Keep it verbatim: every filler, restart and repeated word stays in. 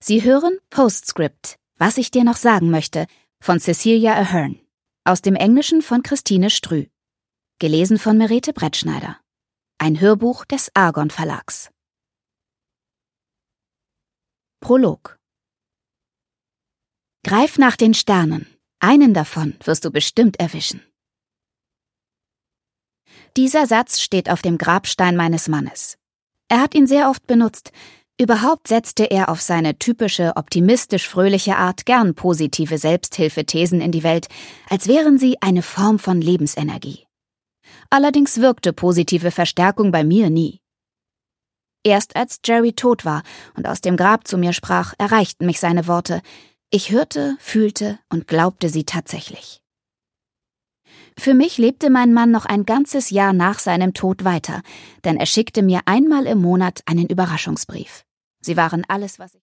Sie hören Postscript, was ich dir noch sagen möchte, von Cecilia Ahern. Aus dem Englischen von Christine Strüh. Gelesen von Merete Brettschneider. Ein Hörbuch des Argon Verlags. Prolog. Greif nach den Sternen. Einen davon wirst du bestimmt erwischen. Dieser Satz steht auf dem Grabstein meines Mannes. Er hat ihn sehr oft benutzt. Überhaupt setzte er auf seine typische, optimistisch-fröhliche Art gern positive Selbsthilfethesen in die Welt, als wären sie eine Form von Lebensenergie. Allerdings wirkte positive Verstärkung bei mir nie. Erst als Jerry tot war und aus dem Grab zu mir sprach, erreichten mich seine Worte. Ich hörte, fühlte und glaubte sie tatsächlich. Für mich lebte mein Mann noch ein ganzes Jahr nach seinem Tod weiter, denn er schickte mir einmal im Monat einen Überraschungsbrief. Sie waren alles, was ich